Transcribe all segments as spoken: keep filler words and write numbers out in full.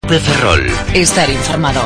Ferrol. Estar informado.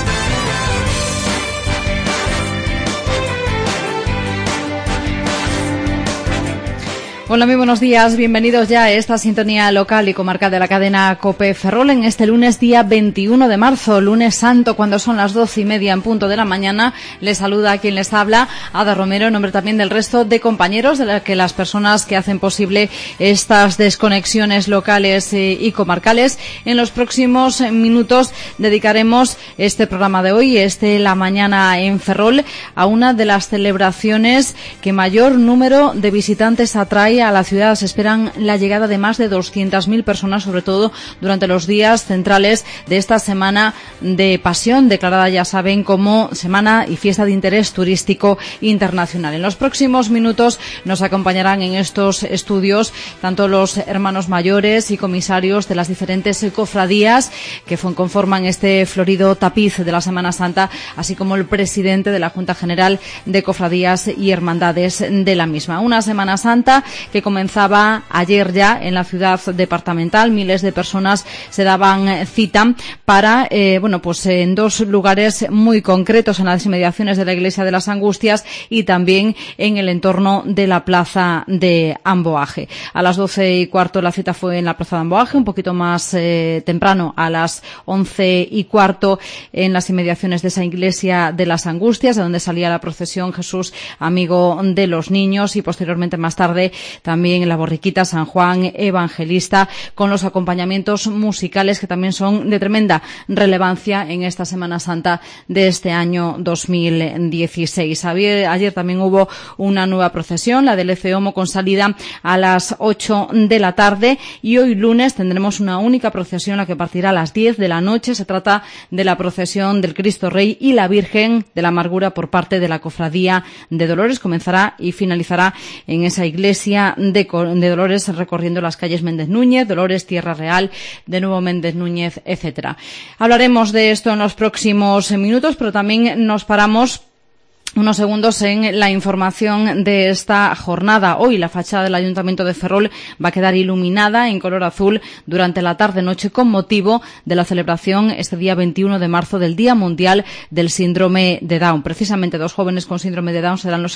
Hola, muy buenos días. Bienvenidos ya a esta sintonía local y comarcal de la cadena COPE Ferrol en este lunes día veintiuno de marzo, lunes santo, cuando son las doce y media en punto de la mañana. Les saluda a quien les habla, Ada Romero, en nombre también del resto de compañeros, de la que las personas que hacen posible estas desconexiones locales y comarcales. En los próximos minutos dedicaremos este programa de hoy, este La Mañana en Ferrol, a una de las celebraciones que mayor número de visitantes atrae a la ciudad. Se esperan la llegada de más de doscientas mil personas, sobre todo durante los días centrales de esta Semana de Pasión, declarada, ya saben, como Semana y Fiesta de Interés Turístico Internacional. En los próximos minutos nos acompañarán en estos estudios tanto los hermanos mayores y comisarios de las diferentes cofradías que conforman este florido tapiz de la Semana Santa, así como el presidente de la Junta General de Cofradías y Hermandades de la misma. Una Semana Santa que comenzaba ayer ya en la ciudad departamental. Miles de personas se daban cita para, eh, bueno, pues en dos lugares muy concretos, en las inmediaciones de la Iglesia de las Angustias y también en el entorno de la plaza de Amboaje. A las doce y cuarto la cita fue en la plaza de Amboaje, un poquito más eh, temprano, a las once y cuarto en las inmediaciones de esa Iglesia de las Angustias, de donde salía la procesión Jesús Amigo de los Niños, y posteriormente, más tarde, también en la borriquita San Juan Evangelista, con los acompañamientos musicales que también son de tremenda relevancia en esta Semana Santa de este año dos mil dieciséis. Ayer, ayer también hubo una nueva procesión, la del Eceomo, con salida a las ocho de la tarde, y hoy lunes tendremos una única procesión, la que partirá a las diez de la noche. Se trata de la procesión del Cristo Rey y la Virgen de la Amargura por parte de la Cofradía de Dolores. Comenzará y finalizará en esa iglesia de, de Dolores, recorriendo las calles Méndez Núñez, Dolores, Tierra Real, de nuevo Méndez Núñez, etcétera. Hablaremos de esto en los próximos minutos, pero también nos paramos unos segundos en la información de esta jornada. Hoy la fachada del Ayuntamiento de Ferrol va a quedar iluminada en color azul durante la tarde-noche con motivo de la celebración este día veintiuno de marzo del Día Mundial del Síndrome de Down. Precisamente dos jóvenes con síndrome de Down serán los